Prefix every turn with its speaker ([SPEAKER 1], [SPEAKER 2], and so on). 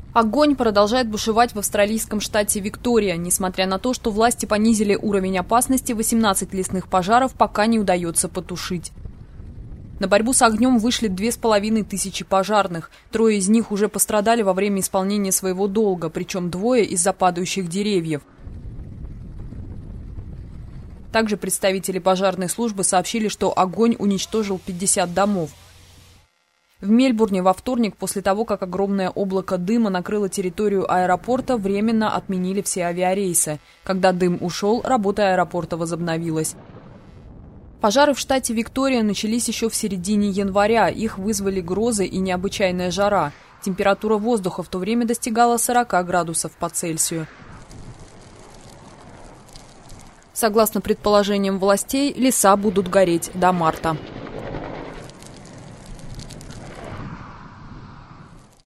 [SPEAKER 1] Огонь продолжает бушевать в австралийском штате Виктория. Несмотря на то, что власти понизили уровень опасности, 18 лесных пожаров пока не удается потушить. На борьбу с огнем вышли 2500 пожарных. 3 из них уже пострадали во время исполнения своего долга, причем 2 из-за падающих деревьев. Также представители пожарной службы сообщили, что огонь уничтожил 50 домов. В Мельбурне во вторник, после того, как огромное облако дыма накрыло территорию аэропорта, временно отменили все авиарейсы. Когда дым ушел, работа аэропорта возобновилась. Пожары в штате Виктория начались еще в середине января. Их вызвали грозы и необычайная жара. Температура воздуха в то время достигала 40 градусов по Цельсию. Согласно предположениям властей, леса будут гореть до марта.